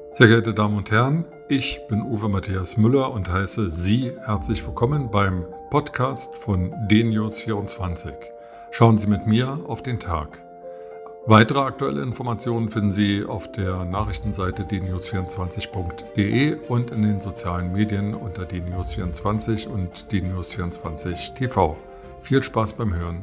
Sehr geehrte Damen und Herren, ich bin Uwe Matthias Müller und heiße Sie herzlich willkommen beim Podcast von dnews24. Schauen Sie mit mir auf den Tag. Weitere aktuelle Informationen finden Sie auf der Nachrichtenseite dnews24.de und in den sozialen Medien unter dnews24 und dnews24 TV. Viel Spaß beim Hören.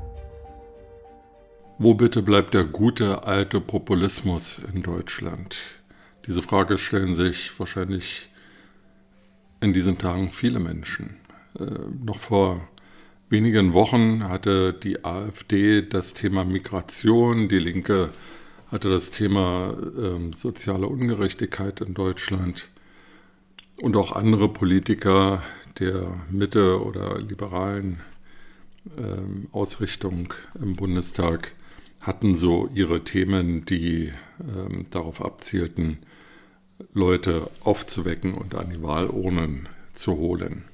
Wo bitte bleibt der gute alte Populismus in Deutschland? Diese Frage stellen sich wahrscheinlich in diesen Tagen viele Menschen. Noch vor wenigen Wochen hatte die AfD das Thema Migration, die Linke hatte das Thema soziale Ungerechtigkeit in Deutschland und auch andere Politiker der Mitte oder liberalen Ausrichtung im Bundestag hatten so ihre Themen, die darauf abzielten, Leute aufzuwecken und an die Wahlurnen zu holen.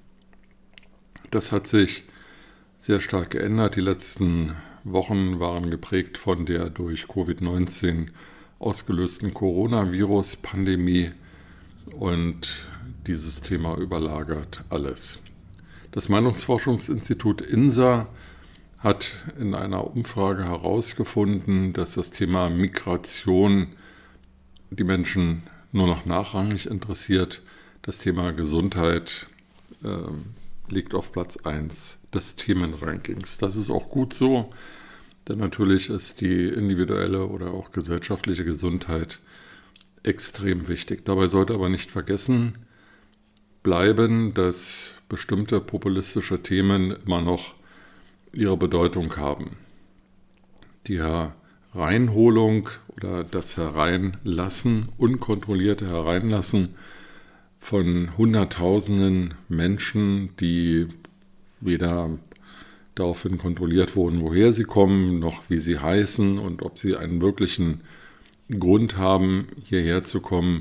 Das hat sich sehr stark geändert. Die letzten Wochen waren geprägt von der durch Covid-19 ausgelösten Coronavirus-Pandemie und dieses Thema überlagert alles. Das Meinungsforschungsinstitut INSA hat in einer Umfrage herausgefunden, dass das Thema Migration die Menschen nur noch nachrangig interessiert. Das Thema Gesundheit liegt auf Platz 1 des Themenrankings. Das ist auch gut so, denn natürlich ist die individuelle oder auch gesellschaftliche Gesundheit extrem wichtig. Dabei sollte aber nicht vergessen bleiben, dass bestimmte populistische Themen immer noch ihre Bedeutung haben. Die Hereinholung oder das Hereinlassen, unkontrollierte Hereinlassen von Hunderttausenden Menschen, die weder daraufhin kontrolliert wurden, woher sie kommen, noch wie sie heißen und ob sie einen wirklichen Grund haben, hierher zu kommen,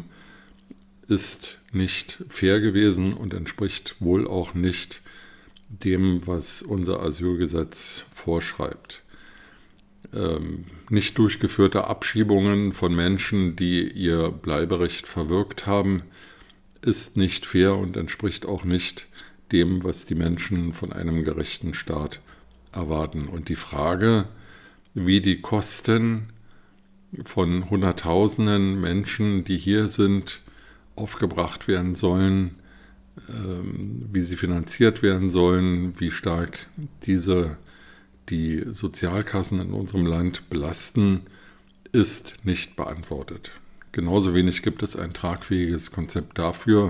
ist nicht fair gewesen und entspricht wohl auch nicht dem, was unser Asylgesetz vorschreibt. Nicht durchgeführte Abschiebungen von Menschen, die ihr Bleiberecht verwirkt haben, ist nicht fair und entspricht auch nicht dem, was die Menschen von einem gerechten Staat erwarten. Und die Frage, wie die Kosten von Hunderttausenden Menschen, die hier sind, aufgebracht werden sollen, wie sie finanziert werden sollen, wie stark diese die Sozialkassen in unserem Land belasten, ist nicht beantwortet. Genauso wenig gibt es ein tragfähiges Konzept dafür,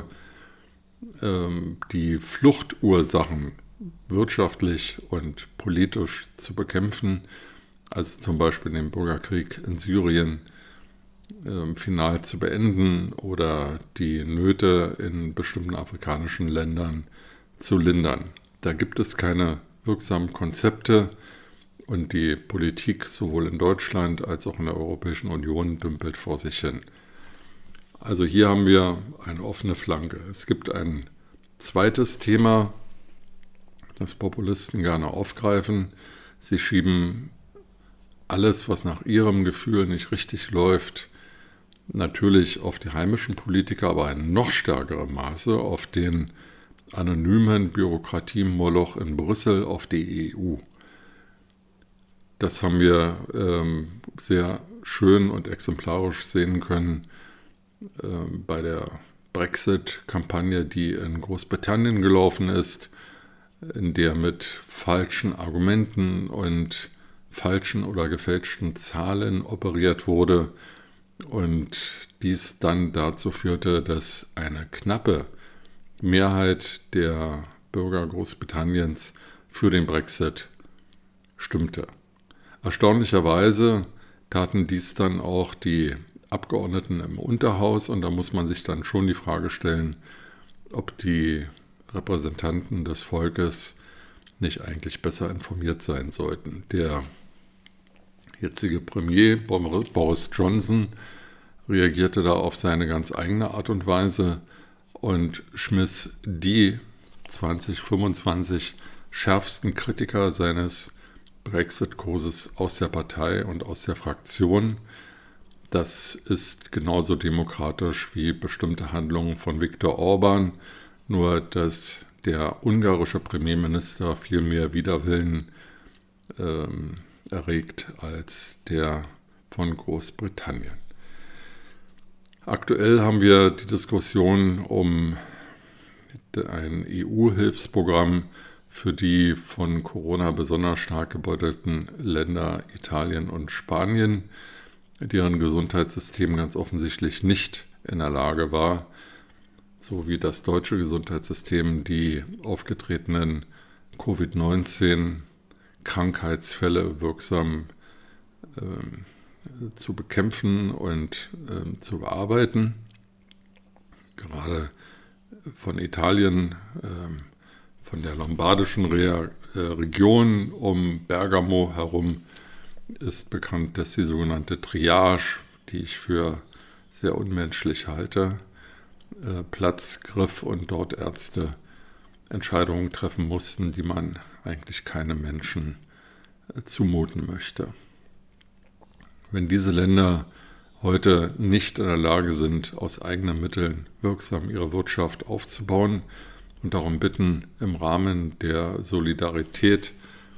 die Fluchtursachen wirtschaftlich und politisch zu bekämpfen, also zum Beispiel den Bürgerkrieg in Syrien final zu beenden oder die Nöte in bestimmten afrikanischen Ländern zu lindern. Da gibt es keine wirksamen Konzepte und die Politik sowohl in Deutschland als auch in der Europäischen Union dümpelt vor sich hin. Also hier haben wir eine offene Flanke. Es gibt ein zweites Thema, das Populisten gerne aufgreifen. Sie schieben alles, was nach ihrem Gefühl nicht richtig läuft, natürlich auf die heimischen Politiker, aber in noch stärkerem Maße auf den anonymen Bürokratiemoloch in Brüssel, auf die EU. Das haben wir sehr schön und exemplarisch sehen können bei der Brexit-Kampagne, die in Großbritannien gelaufen ist, in der mit falschen Argumenten und falschen oder gefälschten Zahlen operiert wurde und dies dann dazu führte, dass eine knappe Mehrheit der Bürger Großbritanniens für den Brexit stimmte. Erstaunlicherweise taten dies dann auch die Abgeordneten im Unterhaus und da muss man sich dann schon die Frage stellen, ob die Repräsentanten des Volkes nicht eigentlich besser informiert sein sollten. Der jetzige Premier Boris Johnson reagierte da auf seine ganz eigene Art und Weise und schmiss die 2025 schärfsten Kritiker seines Brexit-Kurses aus der Partei und aus der Fraktion. Das ist genauso demokratisch wie bestimmte Handlungen von Viktor Orban, nur dass der ungarische Premierminister viel mehr Widerwillen erregt als der von Großbritannien. Aktuell haben wir die Diskussion um ein EU-Hilfsprogramm für die von Corona besonders stark gebeutelten Länder Italien und Spanien, deren Gesundheitssystem ganz offensichtlich nicht in der Lage war, so wie das deutsche Gesundheitssystem, die aufgetretenen Covid-19-Krankheitsfälle wirksam zu bekämpfen und zu bearbeiten. Gerade von Italien, von der lombardischen Region um Bergamo herum ist bekannt, dass die sogenannte Triage, die ich für sehr unmenschlich halte, Platz griff und dort Ärzte Entscheidungen treffen mussten, die man eigentlich keinem Menschen zumuten möchte. Wenn diese Länder heute nicht in der Lage sind, aus eigenen Mitteln wirksam ihre Wirtschaft aufzubauen und darum bitten, im Rahmen der Solidarität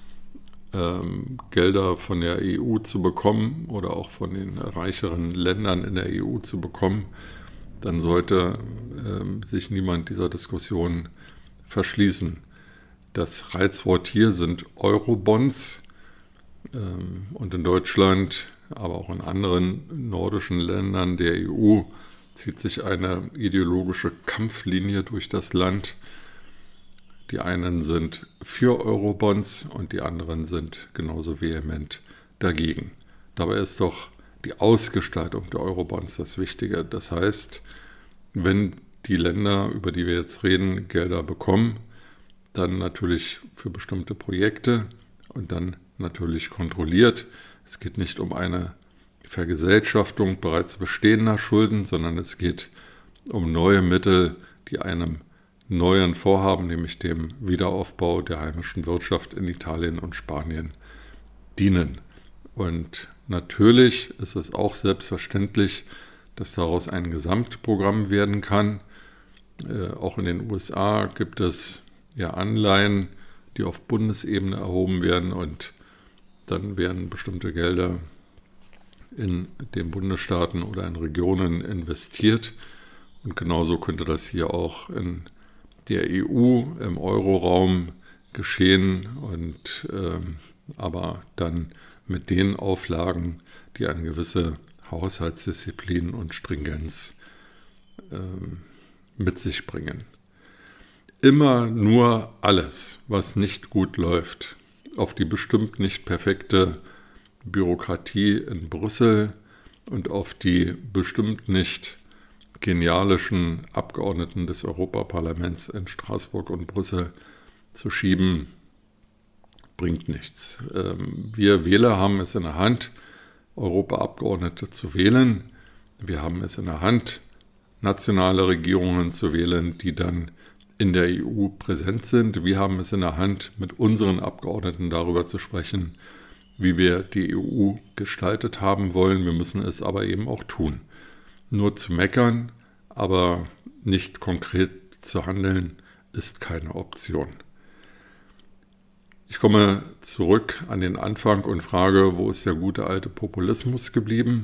Gelder von der EU zu bekommen oder auch von den reicheren Ländern in der EU zu bekommen, dann sollte sich niemand dieser Diskussion verschließen. Das Reizwort hier sind Eurobonds und in Deutschland, aber auch in anderen nordischen Ländern der EU zieht sich eine ideologische Kampflinie durch das Land. Die einen sind für Eurobonds und die anderen sind genauso vehement dagegen. Dabei ist doch die Ausgestaltung der Eurobonds das Wichtige. Das heißt, wenn die Länder, über die wir jetzt reden, Gelder bekommen, dann natürlich für bestimmte Projekte und dann natürlich kontrolliert. Es geht nicht um eine Vergesellschaftung bereits bestehender Schulden, sondern es geht um neue Mittel, die einem neuen Vorhaben, nämlich dem Wiederaufbau der heimischen Wirtschaft in Italien und Spanien, dienen. Und natürlich ist es auch selbstverständlich, dass daraus ein Gesamtprogramm werden kann. Auch in den USA gibt es ja Anleihen, die auf Bundesebene erhoben werden und dann werden bestimmte Gelder in den Bundesstaaten oder in Regionen investiert. Und genauso könnte das hier auch in der EU, im Euroraum geschehen, und aber dann mit den Auflagen, die eine gewisse Haushaltsdisziplin und Stringenz mit sich bringen. Immer nur alles, was nicht gut läuft, auf die bestimmt nicht perfekte Bürokratie in Brüssel und auf die bestimmt nicht genialischen Abgeordneten des Europaparlaments in Straßburg und Brüssel zu schieben, bringt nichts. Wir Wähler haben es in der Hand, Europaabgeordnete zu wählen. Wir haben es in der Hand, nationale Regierungen zu wählen, die dann in der EU präsent sind. Wir haben es in der Hand, mit unseren Abgeordneten darüber zu sprechen, wie wir die EU gestaltet haben wollen. Wir müssen es aber eben auch tun. Nur zu meckern, aber nicht konkret zu handeln, ist keine Option. Ich komme zurück an den Anfang und frage, wo ist der gute alte Populismus geblieben?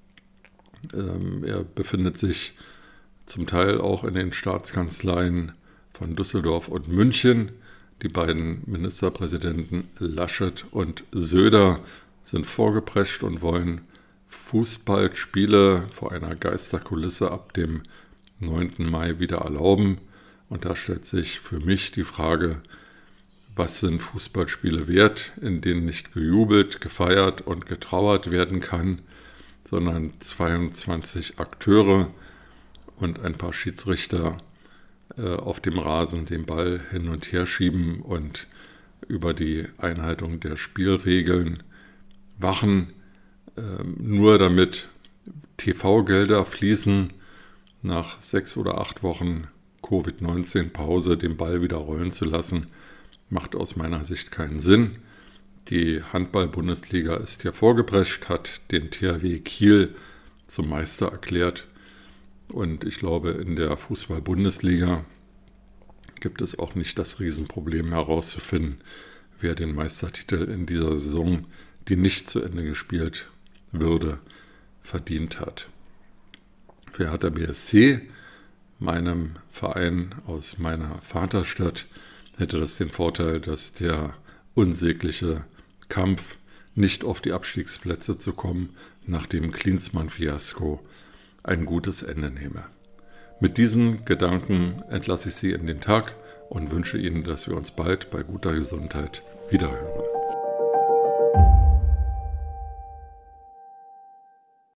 Er befindet sich zum Teil auch in den Staatskanzleien von Düsseldorf und München. Die beiden Ministerpräsidenten Laschet und Söder sind vorgeprescht und wollen Fußballspiele vor einer Geisterkulisse ab dem 9. Mai wieder erlauben. Und da stellt sich für mich die Frage, was sind Fußballspiele wert, in denen nicht gejubelt, gefeiert und getrauert werden kann, sondern 22 Akteure und ein paar Schiedsrichter auf dem Rasen den Ball hin und her schieben und über die Einhaltung der Spielregeln wachen, nur damit TV-Gelder fließen, nach 6 oder 8 Wochen Covid-19-Pause den Ball wieder rollen zu lassen, macht aus meiner Sicht keinen Sinn. Die Handball-Bundesliga ist hier vorgeprescht, hat den THW Kiel zum Meister erklärt. Und ich glaube, in der Fußball-Bundesliga gibt es auch nicht das Riesenproblem herauszufinden, wer den Meistertitel in dieser Saison, die nicht zu Ende gespielt würde, verdient hat. Für Hertha BSC, meinem Verein aus meiner Vaterstadt, hätte das den Vorteil, dass der unsägliche Kampf, nicht auf die Abstiegsplätze zu kommen, nach dem Klinsmann-Fiasko ein gutes Ende nehme. Mit diesen Gedanken entlasse ich Sie in den Tag und wünsche Ihnen, dass wir uns bald bei guter Gesundheit wiederhören.